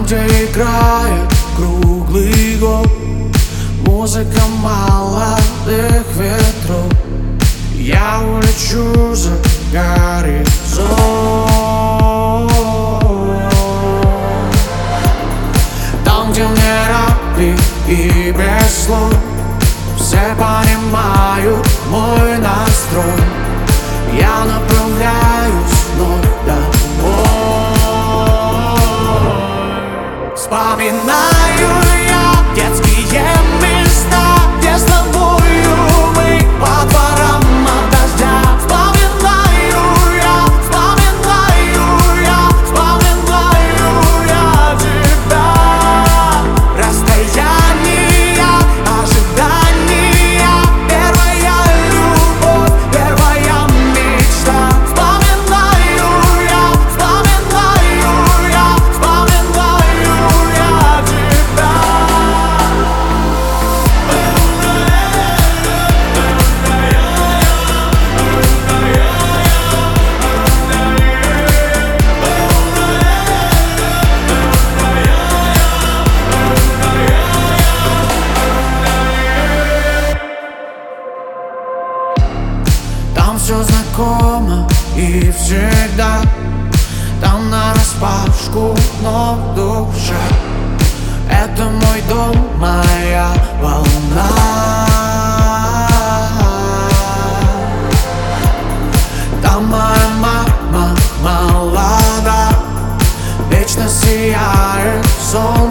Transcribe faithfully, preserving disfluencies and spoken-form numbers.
где играет круглый год музыка молодых ветров. Я улечу за горизонт, там, где мне рабли и без слов все понимают мой настрой. Я направляюсь вновь домой. Вспоминаю я детские места, где с тобою мы по дворам от дождя. Вспоминаю я, вспоминаю я, вспоминаю я тебя. Расстояние, ожидания, первая любовь, первая мечта. Вспоминаю я, вспоминаю я, вспоминаю я тебя. Там все знакомо и всегда, там нараспашку, но в душе это мой дом, моя волна. Там моя мама молода, вечно сияет солнце.